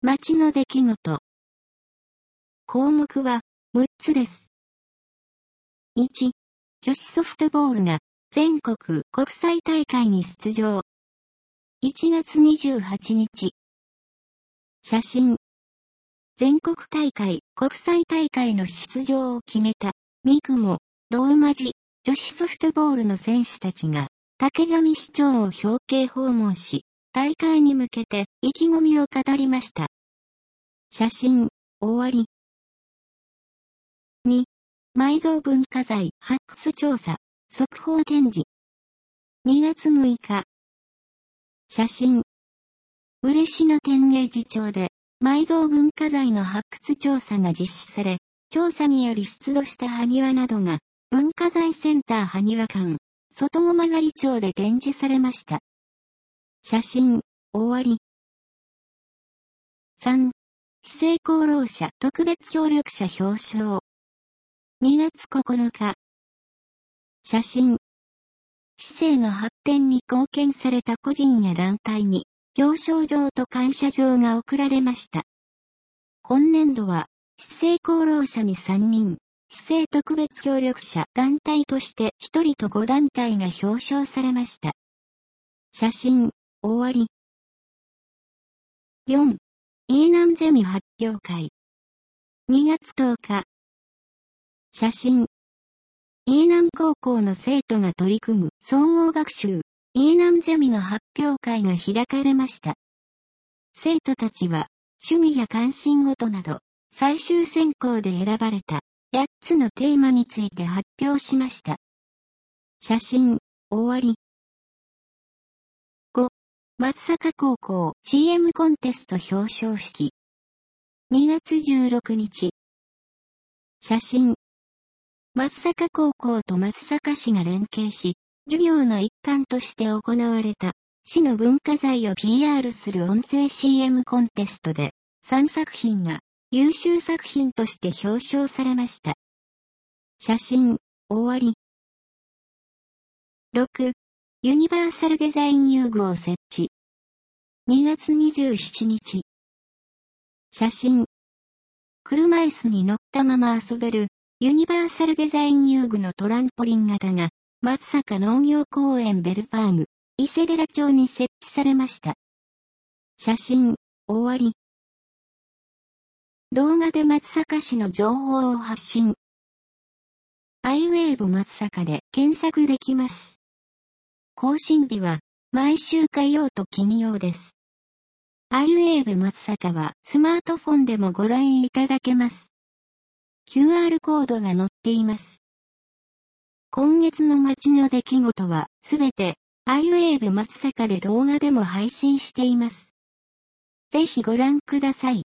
街の出来事。項目は6つです。1、女子ソフトボールが全国国際大会に出場。1月28日。写真。全国大会、国際大会の出場を決めた、三雲、ローマ字、女子ソフトボールの選手たちが、竹上市長を表敬訪問し、大会に向けて意気込みを語りました。写真、終わり。2、埋蔵文化財発掘調査、速報展示。2月6日。写真。嬉野天芸寺町で、埋蔵文化財の発掘調査が実施され、調査により出土した埴輪などが、文化財センター埴輪館、外駒狩町で展示されました。写真、終わり。3、市政功労者特別協力者表彰。2月9日。写真。市政の発展に貢献された個人や団体に、表彰状と感謝状が贈られました。今年度は、市政功労者に3人、市政特別協力者団体として1人と5団体が表彰されました。写真、終わり。4、飯南ゼミ発表会。2月10日。写真。飯南高校の生徒が取り組む総合学習、飯南ゼミの発表会が開かれました。生徒たちは、趣味や関心事など、最終選考で選ばれた8つのテーマについて発表しました。写真、終わり。5、松阪高校 CM コンテスト表彰式。2月16日。写真。松阪高校と松阪市が連携し、授業の一環として行われた、市の文化財を PR する音声 CM コンテストで、3作品が優秀作品として表彰されました。写真、終わり。6、ユニバーサルデザイン遊具を設置。2月27日。写真。車椅子に乗ったまま遊べる、ユニバーサルデザイン遊具のトランポリン型が、松阪農業公園ベルファーム、伊勢寺町に設置されました。写真、終わり。動画で松阪市の情報を発信。iWave 松阪で検索できます。更新日は、毎週火曜と金曜です。iWave 松阪はスマートフォンでもご覧いただけます。QR コードが載っています。今月の街の出来事はすべて iWave 松阪で動画でも配信しています。ぜひご覧ください。